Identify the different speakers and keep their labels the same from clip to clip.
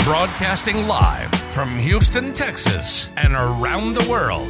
Speaker 1: Broadcasting live from Houston, Texas, and around the world.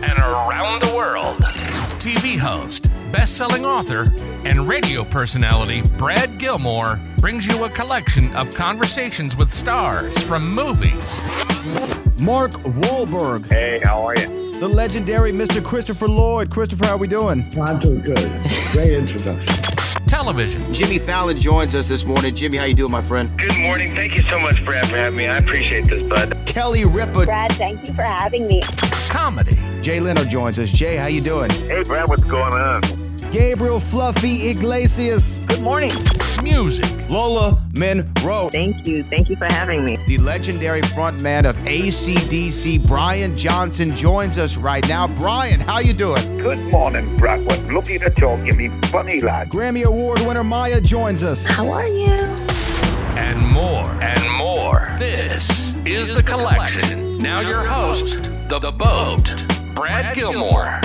Speaker 1: TV host, best-selling author, and radio personality Brad Gilmore brings you a collection of conversations with stars from movies.
Speaker 2: Mark Wahlberg.
Speaker 3: Hey, how are you?
Speaker 2: The legendary Mr. Christopher Lloyd. Christopher, how we doing?
Speaker 4: I'm doing good. Great introduction.
Speaker 1: Television.
Speaker 5: Jimmy Fallon joins us this morning. Jimmy, how you doing, my friend?
Speaker 3: Good morning. Thank you so much, Brad, for having me. I appreciate this, bud.
Speaker 5: Kelly Ripa.
Speaker 6: Brad, thank you for having me.
Speaker 1: Comedy.
Speaker 5: Jay Leno joins us. Jay, how you doing?
Speaker 3: Hey, Brad, what's going on?
Speaker 2: Gabriel Fluffy Iglesias.
Speaker 6: Good morning.
Speaker 1: Music.
Speaker 5: Lola Monroe.
Speaker 6: Thank you. Thank you for having me.
Speaker 5: The legendary frontman of AC/DC, Brian Johnson, joins us right now. Brian, how you doing?
Speaker 3: Good morning, Brad. What looking to talk, you mean funny, lad.
Speaker 2: Grammy Award winner Maya joins us.
Speaker 6: How are you?
Speaker 1: And more. This is The Collection. Now your host, The Boat, Brad Gilmore.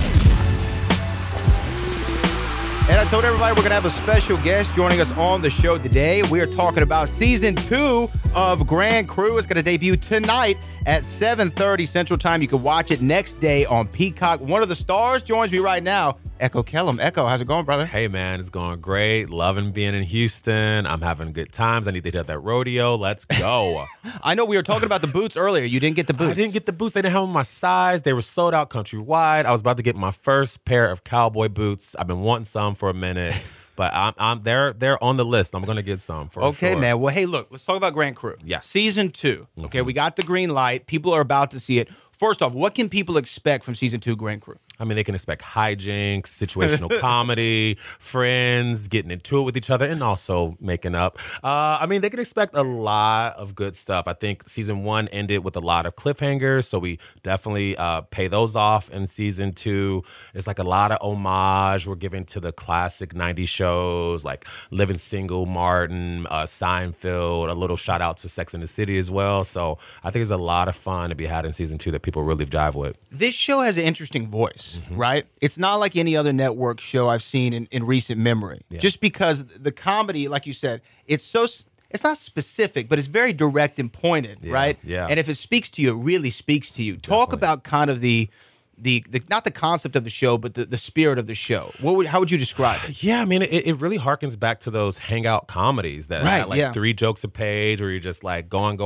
Speaker 5: And I told everybody we're going to have a special guest joining us on the show today. We are talking about season 2 of Grand Crew. It's going to debut tonight at 7:30 Central Time. You can watch it next day on Peacock. One of the stars joins me right now, Echo Kellum. Echo, how's it going, brother?
Speaker 7: Hey, man, it's going great. Loving being in Houston. I'm having good times. I need to hit that rodeo. Let's go.
Speaker 5: I know we were talking about the boots earlier. You didn't get the boots.
Speaker 7: I didn't get the boots. They didn't have my size. They were sold out countrywide. I was about to get my first pair of cowboy boots. I've been wanting some for a minute, but they're on the list. I'm gonna get some for
Speaker 5: Okay,
Speaker 7: sure.
Speaker 5: man. Well, hey, look, let's talk about Grand Crew.
Speaker 7: Yeah.
Speaker 5: Season 2. Okay, we got the green light. People are about to see it. First off, what can people expect from season 2 Grand Crew?
Speaker 7: I mean, they can expect hijinks, situational comedy, friends getting into it with each other, and also making up. I mean, they can expect a lot of good stuff. I think season 1 ended with a lot of cliffhangers, so we definitely pay those off in season 2. It's like a lot of homage we're giving to the classic 90s shows, like Living Single, Martin, Seinfeld, a little shout out to Sex and the City as well. So I think there's a lot of fun to be had in season 2 that people really jive with.
Speaker 5: This show has an interesting voice, right? It's not like any other network show I've seen in recent memory.
Speaker 7: Yeah.
Speaker 5: Just because the comedy, like you said, it's not specific, but it's very direct and pointed, right?
Speaker 7: Yeah.
Speaker 5: And if it speaks to you, it really speaks to you. Talk about kind of the not the concept of the show, but the spirit of the show. How would you describe it?
Speaker 7: Yeah, I mean, it really harkens back to those hangout comedies that had like 3 jokes a page where you're just like going.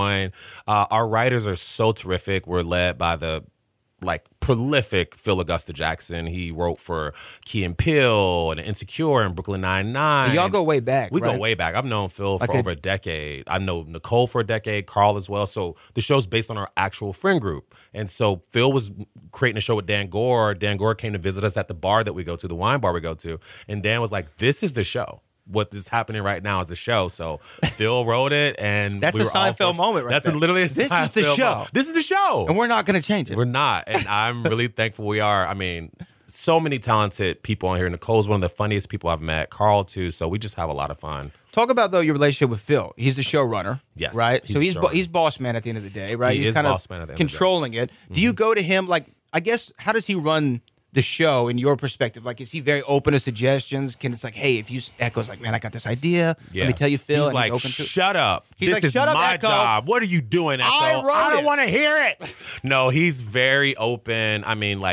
Speaker 7: Our writers are so terrific. We're led by the prolific Phil Augusta Jackson. He wrote for Key and Peele and Insecure and Brooklyn Nine-Nine.
Speaker 5: Y'all go way back,
Speaker 7: We
Speaker 5: right?
Speaker 7: go way back. I've known Phil for over a decade. I know Nicole for a decade, Carl as well. So the show's based on our actual friend group. And so Phil was creating a show with Dan Gore. Dan Gore came to visit us at the bar that we go to, the wine bar we go to. And Dan was like, this is the show. What is happening right now is a show. So Phil wrote it, and
Speaker 5: That's a Seinfeld moment, right?
Speaker 7: That's
Speaker 5: there.
Speaker 7: literally a
Speaker 5: This
Speaker 7: Seinfeld
Speaker 5: is the show.
Speaker 7: moment. This is the show.
Speaker 5: And we're not going to change it.
Speaker 7: We're not. And I'm really thankful we are. I mean, so many talented people on here. Nicole's one of the funniest people I've met. Carl, too. So we just have a lot of fun.
Speaker 5: Talk about, though, your relationship with Phil. He's the showrunner.
Speaker 7: Yes,
Speaker 5: Right?
Speaker 7: he's
Speaker 5: So
Speaker 7: the
Speaker 5: he's
Speaker 7: showrunner.
Speaker 5: he's boss man at the end of the day, right?
Speaker 7: He
Speaker 5: He's
Speaker 7: is
Speaker 5: kind of
Speaker 7: boss man at the end of the day.
Speaker 5: controlling it. Do you go to him, I guess, how does he run the show in your perspective? Is he very open to suggestions? It's like, hey, if you Echo's like, man, I got this idea. Let me tell you, Phil.
Speaker 7: He's
Speaker 5: and
Speaker 7: like,
Speaker 5: open to
Speaker 7: shut up.
Speaker 5: He's
Speaker 7: This
Speaker 5: like,
Speaker 7: is
Speaker 5: shut up,
Speaker 7: my
Speaker 5: Echo.
Speaker 7: job. What are you doing, Echo?
Speaker 5: I wrote
Speaker 7: don't
Speaker 5: it.
Speaker 7: want to hear it. No, he's very open. I mean,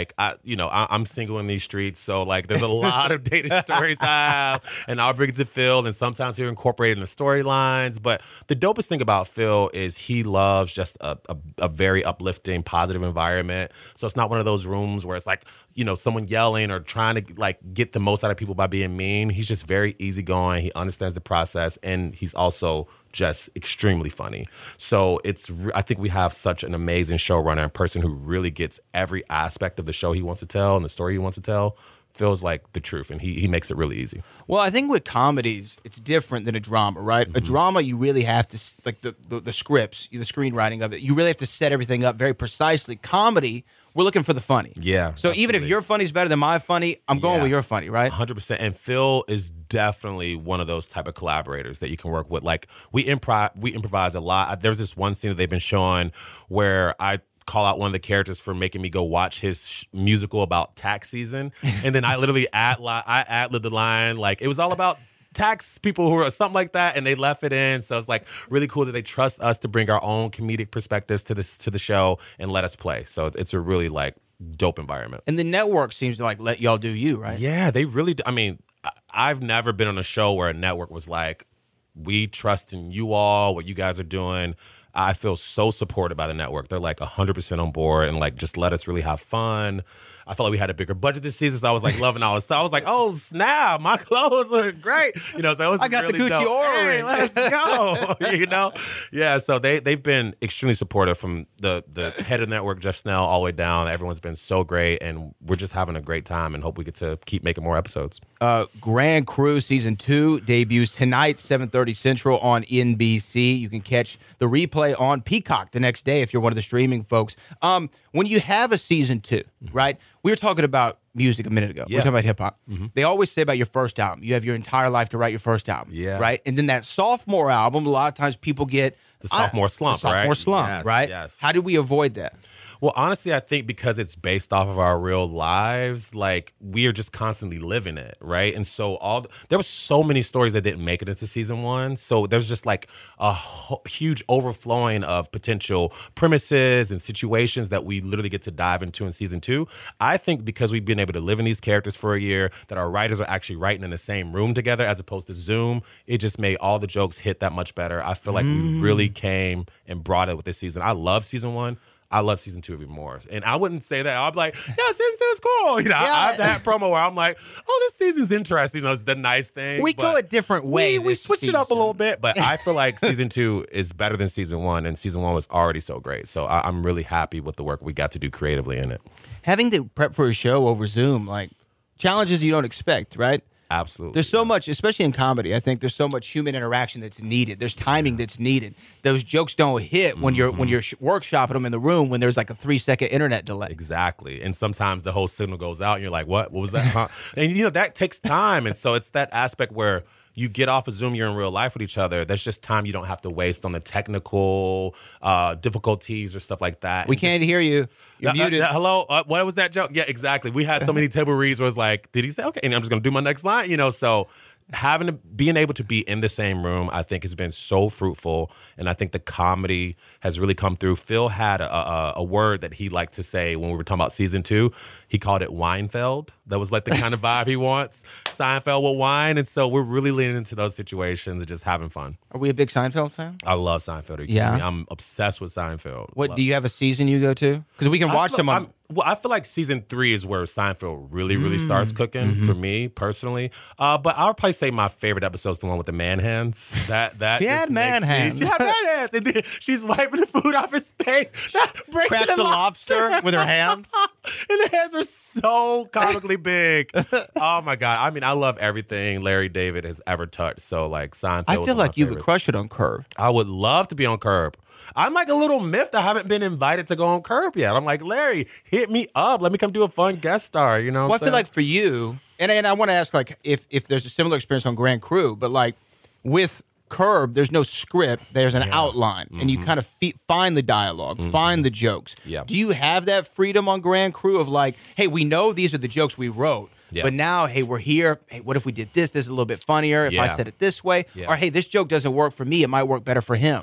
Speaker 7: I'm single in these streets, so there's a lot of dating stories I have, and I'll bring it to Phil, and sometimes he'll incorporate it in the storylines. But the dopest thing about Phil is he loves just a very uplifting, positive environment. So it's not one of those rooms where it's someone yelling or trying to get the most out of people by being mean. He's just very easygoing. He understands the process, and he's also just extremely funny. So I think we have such an amazing showrunner and person who really gets every aspect of the show he wants to tell and the story he wants to tell. Feels like the truth, and he makes it really easy.
Speaker 5: Well, I think with comedies, it's different than a drama, right? A drama, you really have to, the scripts, the screenwriting of it, you really have to set everything up very precisely. Comedy, we're looking for the funny.
Speaker 7: Yeah.
Speaker 5: So even if your funny is better than my funny, I'm going with your funny, right?
Speaker 7: 100%. And Phil is definitely one of those type of collaborators that you can work with. We improvise a lot. There's this one scene that they've been showing where I call out one of the characters for making me go watch his musical about tax season, and then I literally ad-lib the line it was all about tax people who are something like that, and they left it in. So it's like really cool that they trust us to bring our own comedic perspectives to the show and let us play. So it's a really like dope environment.
Speaker 5: And the network seems to like let y'all do you, right?
Speaker 7: Yeah, they really do. I mean, I've never been on a show where a network was like, we trust in you all, what you guys are doing. I feel so supported by the network. They're like 100% on board and like just let us really have fun. I felt like we had a bigger budget this season, so I was like loving all this stuff. I was like, oh snap, my clothes look great. You know, so it was
Speaker 5: I got
Speaker 7: really
Speaker 5: the Gucci
Speaker 7: dope.
Speaker 5: Aura.
Speaker 7: Hey, let's go. You know? Yeah, so they've been extremely supportive from the head of the network, Jeff Snell, all the way down. Everyone's been so great, and we're just having a great time and hope we get to keep making more episodes.
Speaker 5: Grand Crew Season 2 debuts tonight, 7:30 Central on NBC. You can catch the replay on Peacock the next day if you're one of the streaming folks. When you have a Season 2, right? We were talking about music a minute ago.
Speaker 7: Yeah.
Speaker 5: We're talking about hip-hop. They always say about your first album, you have your entire life to write your first album, right? And then that sophomore album, a lot of times people get...
Speaker 7: The sophomore slump, right?
Speaker 5: Sophomore slump,
Speaker 7: Yes,
Speaker 5: right?
Speaker 7: yes.
Speaker 5: How do we avoid that?
Speaker 7: Well, honestly, I think because it's based off of our real lives, like we are just constantly living it, right? And so there were so many stories that didn't make it into season 1. So there's just like a huge overflowing of potential premises and situations that we literally get to dive into in season 2. I think because we've been able to live in these characters for a year, that our writers are actually writing in the same room together as opposed to Zoom, it just made all the jokes hit that much better. I feel like we really came and brought it with this season. I love season 1. I love season 2 even more. And I wouldn't say that. I'm like, yeah, season 2 is cool. You know, I have that promo where I'm like, oh, this season's interesting. That's the nice thing.
Speaker 5: We go a different way.
Speaker 7: We switch it up a little bit. But I feel like season 2 is better than season 1. And season 1 was already so great. So I'm really happy with the work we got to do creatively in it.
Speaker 5: Having to prep for a show over Zoom, like challenges you don't expect, right?
Speaker 7: Absolutely.
Speaker 5: There's so much, especially in comedy, I think there's so much human interaction that's needed. There's timing that's needed. Those jokes don't hit when you're workshopping them in the room when there's like a 3-second internet delay.
Speaker 7: Exactly. And sometimes the whole signal goes out and you're like, what was that? Huh? And you know, that takes time. And so it's that aspect where you get off of Zoom, you're in real life with each other. There's just time you don't have to waste on the technical difficulties or stuff like that.
Speaker 5: We can't hear you. You're muted.
Speaker 7: Hello? What was that joke? Yeah, exactly. We had so many table reads where it's like, did he say okay? And I'm just going to do my next line, you know? So being able to be in the same room, I think has been so fruitful. And I think the comedy has really come through. Phil had a word that he liked to say when we were talking about season 2. He called it Weinfeld. That was like the kind of vibe he wants. Seinfeld will wine. And so we're really leaning into those situations and just having fun.
Speaker 5: Are we a big Seinfeld fan?
Speaker 7: I love Seinfeld.
Speaker 5: Yeah.
Speaker 7: I'm obsessed with Seinfeld.
Speaker 5: Do you have a season you go to? Because we can watch them on...
Speaker 7: Well, I feel like season 3 is where Seinfeld really starts cooking for me personally. But I would probably say my favorite episode is the one with the man hands. She
Speaker 5: had man hands.
Speaker 7: She had man hands. And then she's wiping the food off his face.
Speaker 5: Cracks the lobster with her hands.
Speaker 7: And the hands are so comically big. Oh my God. I mean, I love everything Larry David has ever touched. So like Seinfeld
Speaker 5: I
Speaker 7: was
Speaker 5: feel
Speaker 7: one
Speaker 5: like
Speaker 7: of my
Speaker 5: you would
Speaker 7: favorites.
Speaker 5: crush it on Curb.
Speaker 7: I would love to be on Curb. I'm like a little miffed I haven't been invited to go on Curb yet. I'm like, Larry, hit me up. Let me come do a fun guest star. You know what
Speaker 5: Well,
Speaker 7: I'm
Speaker 5: I feel
Speaker 7: saying?
Speaker 5: like for you, and I want to ask like if there's a similar experience on Grand Crew, but like with Curb, there's no script. There's an outline, and you kind of find the dialogue, find the jokes.
Speaker 7: Yeah.
Speaker 5: Do you have that freedom on Grand Crew of like, hey, we know these are the jokes we wrote,
Speaker 7: Yeah.
Speaker 5: but now, hey, we're here. Hey, what if we did this? This is a little bit funnier. If I
Speaker 7: Yeah.
Speaker 5: said it this way,
Speaker 7: Yeah.
Speaker 5: or hey, this joke doesn't work for me. It might work better for him.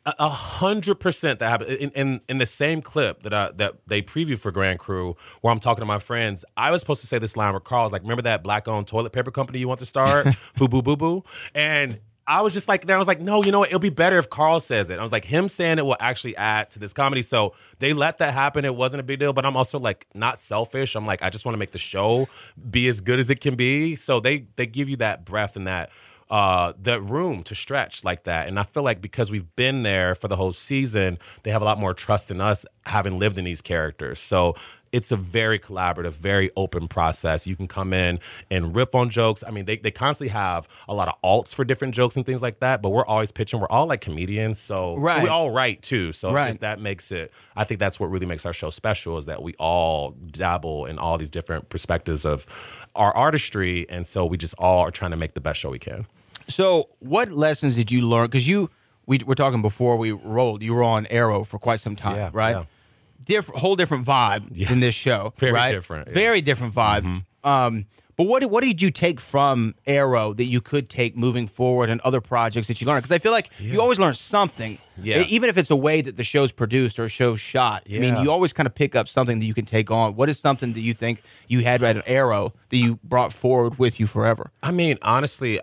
Speaker 7: 100% that happened in the same clip that they previewed for Grand Crew, where I'm talking to my friends. I was supposed to say this line where Carl's like, "Remember that black-owned toilet paper company you want to start, Fubu Boo Boo?" And I was just like, I was like, no, you know what? It'll be better if Carl says it. I was like, him saying it will actually add to this comedy. So they let that happen. It wasn't a big deal. But I'm also like not selfish. I'm like, I just want to make the show be as good as it can be. So they give you that breath and that room to stretch like that. And I feel like because we've been there for the whole season, they have a lot more trust in us having lived in these characters. So it's a very collaborative, very open process. You can come in and rip on jokes. I mean, they constantly have a lot of alts for different jokes and things like that, but we're always pitching. We're all like comedians, so
Speaker 5: Right.
Speaker 7: we all write too. So
Speaker 5: Right.
Speaker 7: just that makes it, I think that's what really makes our show special, is that we all dabble in all these different perspectives of our artistry. And so we just all are trying to make the best show we can.
Speaker 5: So what lessons did you learn? Because we were talking before we rolled. You were on Arrow for quite some time,
Speaker 7: Yeah,
Speaker 5: right?
Speaker 7: yeah.
Speaker 5: Whole different vibe
Speaker 7: Yes.
Speaker 5: in this show.
Speaker 7: Very
Speaker 5: right?
Speaker 7: different, yeah.
Speaker 5: Very different vibe. But what did you take from Arrow that you could take moving forward and other projects that you learned? Because I feel like you always learn something, even if it's a way that the show's produced or a show's shot. I mean, you always kind of pick up something that you can take on. What is something that you think you had at Arrow that you brought forward with you forever?
Speaker 7: I mean, honestly,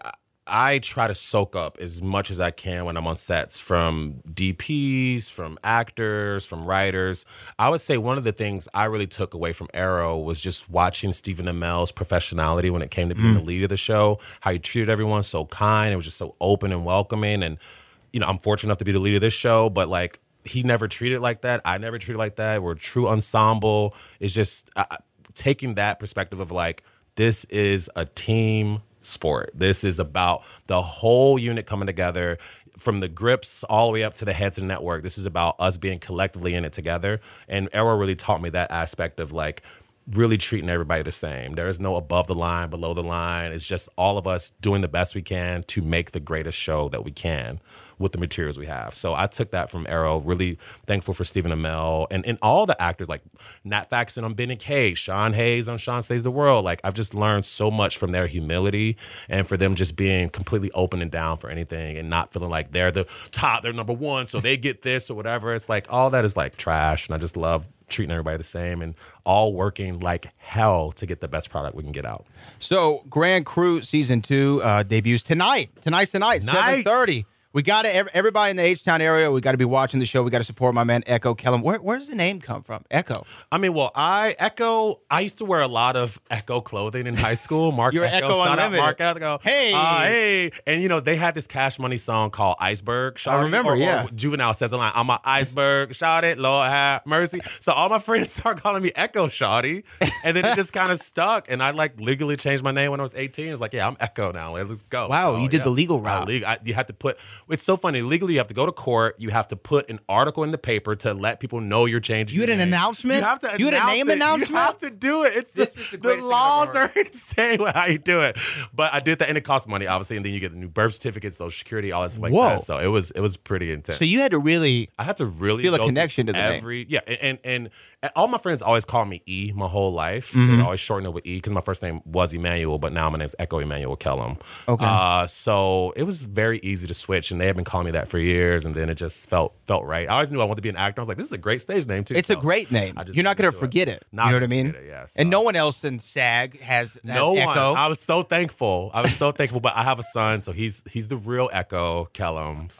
Speaker 7: I try to soak up as much as I can when I'm on sets, from DPs, from actors, from writers. I would say one of the things I really took away from Arrow was just watching Stephen Amell's professionality when it came to being the lead of the show, how he treated everyone so kind. It was just so open and welcoming. And, you know, I'm fortunate enough to be the lead of this show, but like, he never treated like that. I never treated like that. We're a true ensemble. It's just taking that perspective of like, this is a team sport. This is about the whole unit coming together, from the grips all the way up to the heads of the network. This is about us being collectively in it together. And Arrow really taught me that aspect of like really treating everybody the same. There is no above the line, below the line. It's just all of us doing the best we can to make the greatest show that we can with the materials we have. So I took that from Arrow. Really thankful for Stephen Amell and all the actors, like Nat Faxon on Ben and Kate, Sean Hayes on Sean Saves the World. Like, I've just learned so much from their humility and for them just being completely open and down for anything and not feeling like they're the top, they're number one, so they get this or whatever. It's like all that is like trash, and I just love treating everybody the same and all working like hell to get the best product we can get out.
Speaker 5: So Grand Crew Season 2 debuts tonight. Tonight's 7:30. We got to, everybody in the H-Town area, we got to be watching the show. We got to support my man, Echo Kellum. Where does the name come from? Echo.
Speaker 7: I mean, well, I used to wear a lot of Echo clothing in high school. Mark
Speaker 5: You're
Speaker 7: Echo. Shout out Mark Echo.
Speaker 5: Hey.
Speaker 7: Hey. And, you know, they had this Cash Money song called Iceberg.
Speaker 5: I remember,
Speaker 7: or Juvenile says a line, I'm an iceberg, shout it, Lord have mercy. So all my friends started calling me Echo Shawty. And then it just kind of stuck. And I, like, legally changed my name when I was 18. I was like, yeah, I'm Echo now. Let's go.
Speaker 5: Wow,
Speaker 7: so,
Speaker 5: you did the legal route.
Speaker 7: You have to put, it's so funny. Legally, you have to go to court. You have to put an article in the paper to let people know you're changing.
Speaker 5: You had an announcement?
Speaker 7: You have to.
Speaker 5: You had a name announcement?
Speaker 7: You have to do it. It's the laws are insane with how you do it. But I did that, and it costs money, obviously. And then you get the new birth certificate, Social Security, all that stuff like that. So it was pretty intense.
Speaker 5: So you had to really.
Speaker 7: I had to really
Speaker 5: feel a connection to the name.
Speaker 7: Yeah, and all my friends always call me E my whole life.
Speaker 5: Mm-hmm.
Speaker 7: They always shorten it with E because my first name was Emmanuel, but now my name's Echo Emmanuel Kellum.
Speaker 5: Okay.
Speaker 7: So it was very easy to switch, and they had been calling me that for years, and then it just felt right. I always knew I wanted to be an actor. I was like, this is a great stage name too.
Speaker 5: It's a great name. You're not going to forget it. You know what I mean? And no one else in SAG has
Speaker 7: no
Speaker 5: Echo.
Speaker 7: one. I was so thankful. But I have a son, so he's the real Echo Kellum.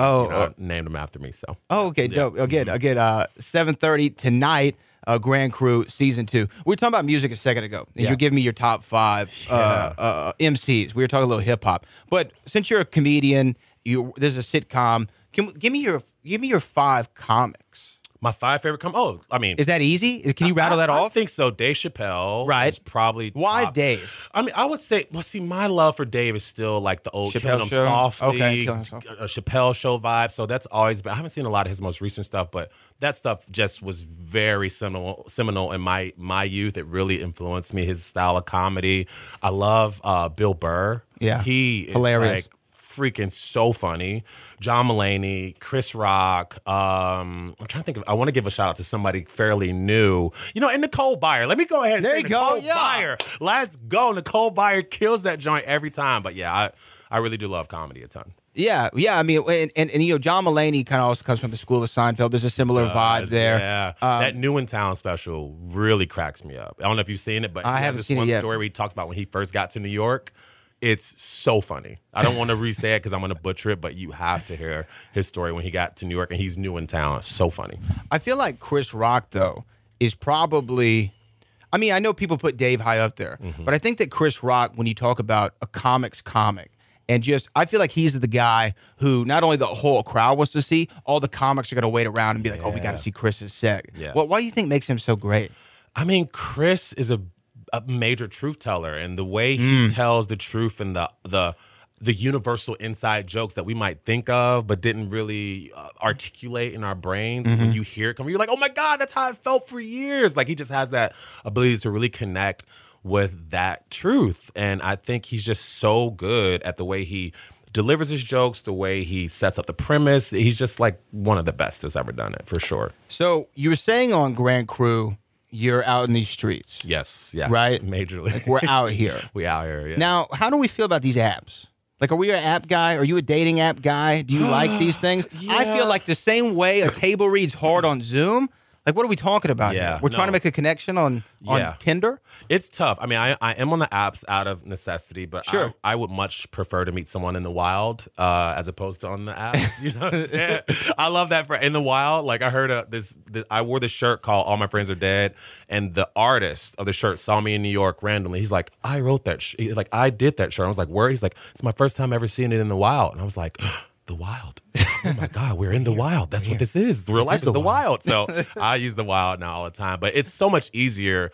Speaker 7: So named him after me. So.
Speaker 5: Oh, okay, dope. Again, 7:30 tonight. Grand Crew Season 2. We were talking about music a second ago, and you're giving me your top 5 MCs. We were talking a little hip hop, but since you're a comedian, there's a sitcom. Give me your 5 comics.
Speaker 7: My 5 favorite
Speaker 5: is that easy? Can you rattle that off?
Speaker 7: I think so. Dave Chappelle,
Speaker 5: right?
Speaker 7: Is probably
Speaker 5: why
Speaker 7: top.
Speaker 5: Dave?
Speaker 7: I mean, I would say. Well, see, my love for Dave is still like the old Killing Him Softly, Chappelle Show vibe. So that's always been. I haven't seen a lot of his most recent stuff, but that stuff just was very seminal in my youth. It really influenced me. His style of comedy. I love Bill Burr.
Speaker 5: Yeah,
Speaker 7: he is
Speaker 5: hilarious.
Speaker 7: Like, freaking so funny. John Mulaney, Chris Rock. I'm trying to think of. I want to give a shout out to somebody fairly new. And Nicole Byer. Let me go ahead and say Nicole Byer. Let's go. Nicole Byer kills that joint every time. But yeah, I really do love comedy a ton.
Speaker 5: Yeah. I mean, and John Mulaney kind of also comes from the school of Seinfeld. There's a similar vibe there.
Speaker 7: Yeah, that New in Town special really cracks me up. I don't know if you've seen it, but
Speaker 5: I haven't seen it yet.
Speaker 7: One story where he talks about when he first got to New York. It's so funny. I don't want to re-say it because I'm going to butcher it, but you have to hear his story when he got to New York and he's new in town. It's so funny. I
Speaker 5: feel like Chris Rock, though, is probably... I mean, I know people put Dave high up there, but I think that Chris Rock, when you talk about a comic, and I feel like he's the guy who not only the whole crowd wants to see, all the comics are going to wait around and be like, we got to see Chris's set. Yeah. Well, why do you think makes him so great?
Speaker 7: I mean, Chris is a major truth teller, and the way he tells the truth and the universal inside jokes that we might think of but didn't really articulate in our brains. When you hear it come, you're like, oh my God, that's how it felt for years. Like, he just has that ability to really connect with that truth. And I think he's just so good at the way he delivers his jokes, the way he sets up the premise. He's just like one of the best that's ever done it, for sure.
Speaker 5: So you were saying on Grand Crew, you're out in these streets.
Speaker 7: Yes,
Speaker 5: Right?
Speaker 7: majorly.
Speaker 5: Like, we're out here.
Speaker 7: We out here. Yeah.
Speaker 5: Now, how do we feel about these apps? Like, are we an app guy? Are you a dating app guy? Do you like these things? I feel like the same way a table reads hard on Zoom. Like, what are we talking about here? We're trying to make a connection on Tinder?
Speaker 7: It's tough. I mean, I am on the apps out of necessity, but
Speaker 5: Sure.
Speaker 7: I would much prefer to meet someone in the wild as opposed to on the apps. You know what I'm saying? I love that for in the wild. Like, I heard I wore this shirt called All My Friends Are Dead, and the artist of the shirt saw me in New York randomly. He's like, I wrote that. Like, I did that shirt. I was like, where? He's like, it's my first time ever seeing it in the wild. And I was like, the wild. Oh my God, we're in the wild. That's what this is. Real life is the wild. So I use the wild now all the time. But it's so much easier.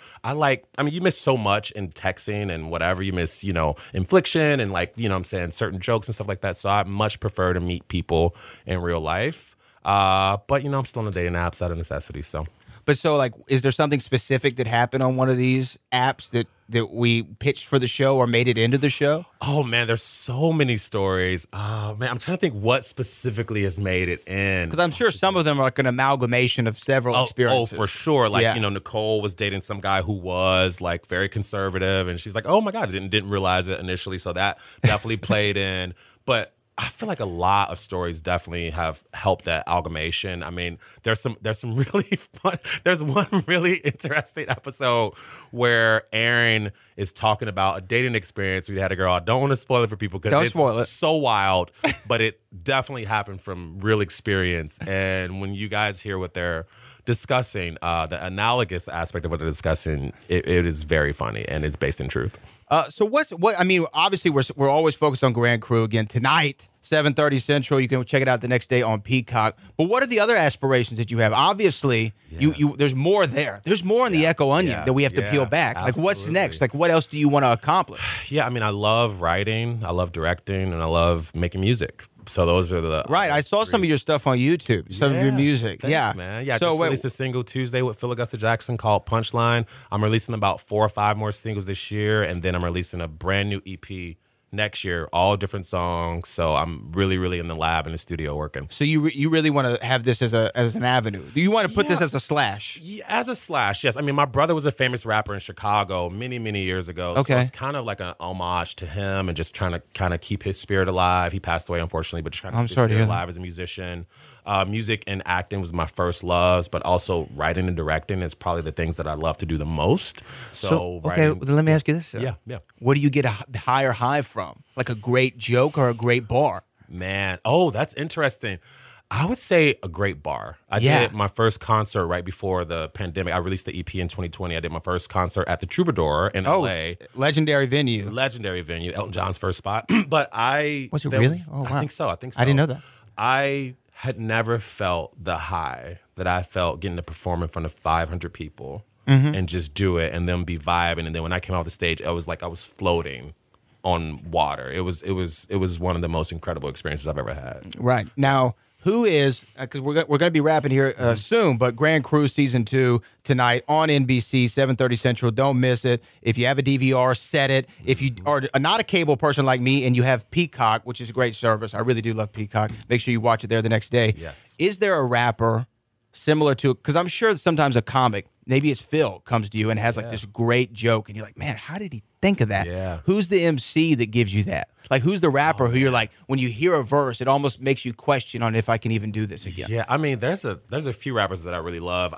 Speaker 7: You miss so much in texting and whatever. You miss, infliction and I'm saying, certain jokes and stuff like that. So I much prefer to meet people in real life. But I'm still on the dating apps out of necessity. So.
Speaker 5: But so, like, is there something specific that happened on one of these apps that we pitched for the show or made it into the show?
Speaker 7: Oh, man, there's so many stories. Oh, man, I'm trying to think what specifically has made it in.
Speaker 5: Because I'm sure some of them are like an amalgamation of several experiences.
Speaker 7: Oh, for sure. Nicole was dating some guy who was, like, very conservative, and she's like, oh, my God, didn't realize it initially, so that definitely played in. But I feel like a lot of stories definitely have helped that amalgamation. I mean, there's some really fun. There's one really interesting episode where Aaron is talking about a dating experience we had a girl. I don't want to spoil it for people because it's so wild, but it definitely happened from real experience. And when you guys hear what they're discussing, the analogous aspect of what they're discussing, it is very funny and it's based in truth.
Speaker 5: So obviously we're always focused on Grand Crew again tonight, 7:30 Central. You can check it out the next day on Peacock. But what are the other aspirations that you have? Obviously, you there's more there. There's more in the Echo Onion that we have to peel back.
Speaker 7: Absolutely.
Speaker 5: Like, what's next? Like, what else do you want to accomplish?
Speaker 7: Yeah, I mean, I love writing, I love directing, and I love making music. So those are the
Speaker 5: right. I saw some of your stuff on YouTube, some of your music.
Speaker 7: Thanks, man. Yeah, so I just released a single Tuesday with Phil Augusta Jackson called Punchline. I'm releasing about 4 or 5 more singles this year, and then I'm releasing a brand new EP next year, all different songs. So I'm really, really in the lab, in the studio working. So
Speaker 5: you really want to have this as an avenue? Do you want to put this as a slash?
Speaker 7: Yeah, as a slash, yes. I mean, my brother was a famous rapper in Chicago many, many years ago.
Speaker 5: Okay.
Speaker 7: So it's kind of like an homage to him and just trying to kind of keep his spirit alive. He passed away, unfortunately, but trying to keep his spirit alive as a musician. Music and acting was my first loves, but also writing and directing is probably the things that I love to do the most. So
Speaker 5: then let me ask you this.
Speaker 7: Yeah.
Speaker 5: What do you get a higher high from? Like a great joke or a great bar?
Speaker 7: Man, that's interesting. I would say a great bar. I did my first concert right before the pandemic. I released the EP in 2020. I did my first concert at the Troubadour in LA.
Speaker 5: Legendary venue.
Speaker 7: Elton John's first spot. But
Speaker 5: Was it really?
Speaker 7: Oh, wow. I think so.
Speaker 5: I didn't know that.
Speaker 7: I had never felt the high that I felt getting to perform in front of 500 people and just do it and then be vibing. And then when I came off the stage, it was like I was floating on water. It was one of the most incredible experiences I've ever had.
Speaker 5: Right. Now, who is, because we're going to be wrapping here soon, but Grand Crew Season 2 tonight on NBC, 7:30 Central. Don't miss it. If you have a DVR, set it. If you are not a cable person like me and you have Peacock, which is a great service, I really do love Peacock, make sure you watch it there the next day.
Speaker 7: Yes.
Speaker 5: Is there a rapper similar to, because I'm sure sometimes a comic, maybe it's Phil, comes to you and has like this great joke and you're like, man, how did he think of that?
Speaker 7: Yeah.
Speaker 5: Who's the MC that gives you that? Like, who's the rapper who you're like, when you hear a verse, it almost makes you question on if I can even do this again?
Speaker 7: Yeah, I mean, there's a few rappers that I really love.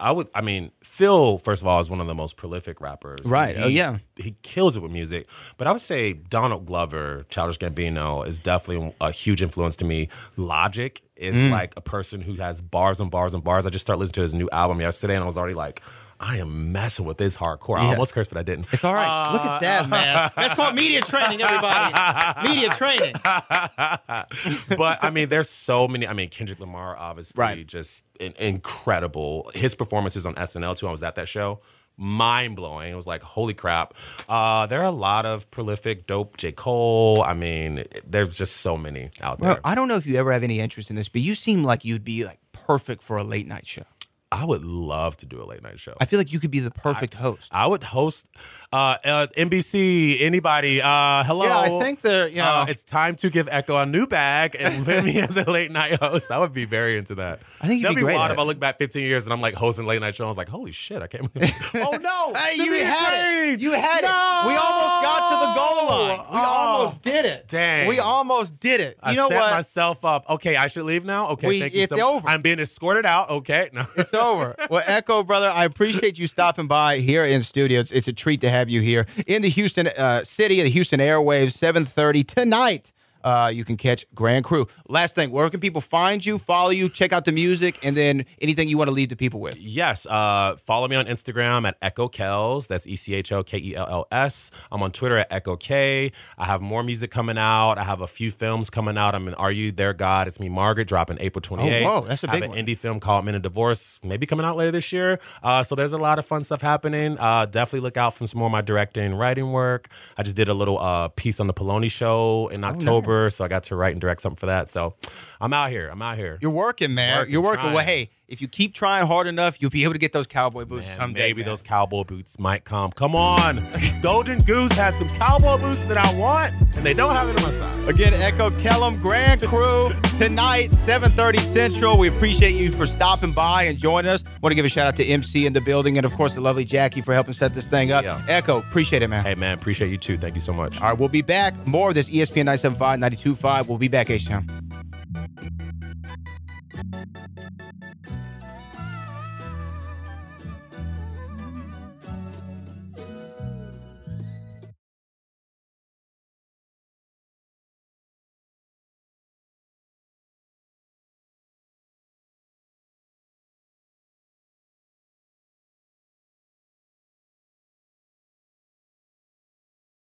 Speaker 7: Phil, first of all, is one of the most prolific rappers.
Speaker 5: Right.
Speaker 7: He kills it with music. But I would say Donald Glover, Childish Gambino, is definitely a huge influence to me. Logic is like a person who has bars and bars and bars. I just started listening to his new album yesterday, and I was already like, I am messing with this hardcore. I almost cursed, but I didn't.
Speaker 5: It's all right. Look at that, man. That's called media training, everybody. Media training.
Speaker 7: But, I mean, there's so many. I mean, Kendrick Lamar, obviously, just incredible. His performances on SNL, too. I was at that show. Mind-blowing. It was like, holy crap. There are a lot of prolific, dope J. Cole. I mean, there's just so many out there.
Speaker 5: Well, I don't know if you ever have any interest in this, but you seem like you'd be like perfect for a late night show.
Speaker 7: I would love to do a late night show.
Speaker 5: I feel like you could be the perfect host.
Speaker 7: I would host NBC, anybody. Hello.
Speaker 5: Yeah, I think
Speaker 7: it's time to give Echo a new bag and put me as a late night host. I would be very into that.
Speaker 5: I think you'd
Speaker 7: That'd
Speaker 5: be great
Speaker 7: wild
Speaker 5: at
Speaker 7: if I look back 15 years and I'm like hosting a late night show. I was like, holy shit, I can't believe it. Oh no.
Speaker 5: Hey,
Speaker 7: the
Speaker 5: you
Speaker 7: meet and
Speaker 5: had it.
Speaker 7: greet.
Speaker 5: You had
Speaker 7: No.
Speaker 5: it. We almost got to the goal line. We almost did it.
Speaker 7: Dang.
Speaker 5: We almost did it.
Speaker 7: I
Speaker 5: You know
Speaker 7: set
Speaker 5: what?
Speaker 7: myself up. Okay, I should leave now? Okay, thank you
Speaker 5: it's
Speaker 7: so much.
Speaker 5: over.
Speaker 7: I'm being escorted out. Okay. No.
Speaker 5: It's over. Well, Echo, brother, I appreciate you stopping by here in studio. It's a treat to have you here in the Houston city, the Houston airwaves, 7:30 tonight. You can catch Grand Crew. Last thing, where can people find you, follow you, check out the music, and then anything you want to leave the people with?
Speaker 7: Yes. Follow me on Instagram at Echo Kells. That's ECHOKELLS. I'm on Twitter at Echo K. I have more music coming out. I have a few films coming out. I'm in Are You There, God? It's Me, Margaret, dropping April 28th.
Speaker 5: Oh, whoa, that's a big
Speaker 7: I have
Speaker 5: one.
Speaker 7: an indie film called Men in Divorce, maybe coming out later this year. So there's a lot of fun stuff happening. Definitely look out for some more of my directing and writing work. I just did a little piece on the Poloni Show in October. So I got to write and direct something for that. So I'm out here.
Speaker 5: You're working, man. You're working.
Speaker 7: Trying.
Speaker 5: Well, hey, if you keep trying hard enough, you'll be able to get those cowboy boots
Speaker 7: Man,
Speaker 5: someday.
Speaker 7: maybe
Speaker 5: man.
Speaker 7: those cowboy boots might come. Come on. Golden Goose has some cowboy boots that I want, and they don't have it in my size.
Speaker 5: Again, Echo Kellum, Grand Crew, tonight, 7:30 Central. We appreciate you for stopping by and joining us. Want to give a shout out to MC in the building, and of course, the lovely Jackie for helping set this thing up.
Speaker 7: Yeah.
Speaker 5: Echo, appreciate it, man.
Speaker 7: Hey, man, appreciate you too. Thank you so much.
Speaker 5: All right, we'll be back. More of this ESPN 97.5, 92.5. We'll be back, H-Town.